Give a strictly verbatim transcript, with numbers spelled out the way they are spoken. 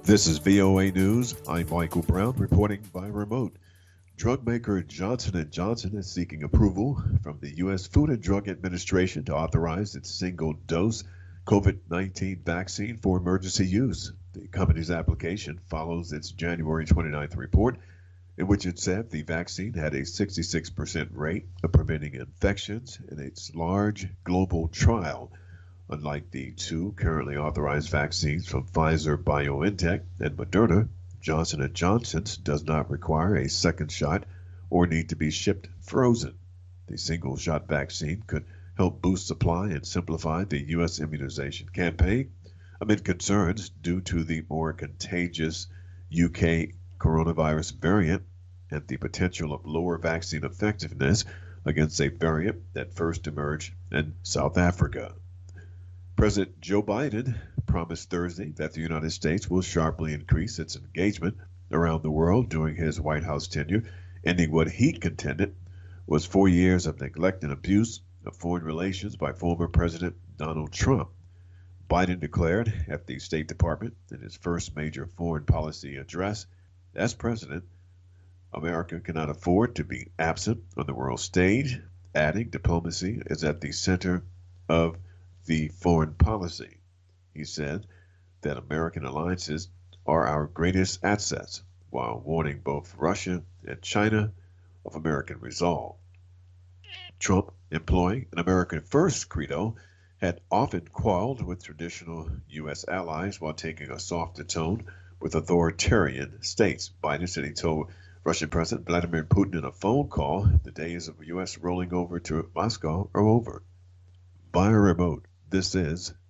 This is V O A News. I'm Michael Brown reporting by remote. Drug maker Johnson and Johnson is seeking approval from the U S Food and Drug Administration to authorize its single-dose COVID nineteen vaccine for emergency use. The company's application follows its January twenty-ninth report, in which it said the vaccine had a sixty-six percent rate of preventing infections in its large global trial. Unlike the two currently authorized vaccines from Pfizer, BioNTech, and Moderna, Johnson and Johnson's does not require a second shot or need to be shipped frozen. The single-shot vaccine could help boost supply and simplify the U S immunization campaign amid concerns due to the more contagious U K coronavirus variant and the potential of lower vaccine effectiveness against a variant that first emerged in South Africa. President Joe Biden promised Thursday that the United States will sharply increase its engagement around the world during his White House tenure, ending what he contended was four years of neglect and abuse of foreign relations by former President Donald Trump. Biden declared at the State Department in his first major foreign policy address as president, America cannot afford to be absent on the world stage, adding diplomacy is at the center of the foreign policy. He said that American alliances are our greatest assets, while warning both Russia and China of American resolve. Trump, employing an American first credo, had often quarreled with traditional U S allies while taking a softer tone with authoritarian states. Biden said he told Russian President Vladimir Putin in a phone call the days of U S rolling over to Moscow are over. Via remote, this is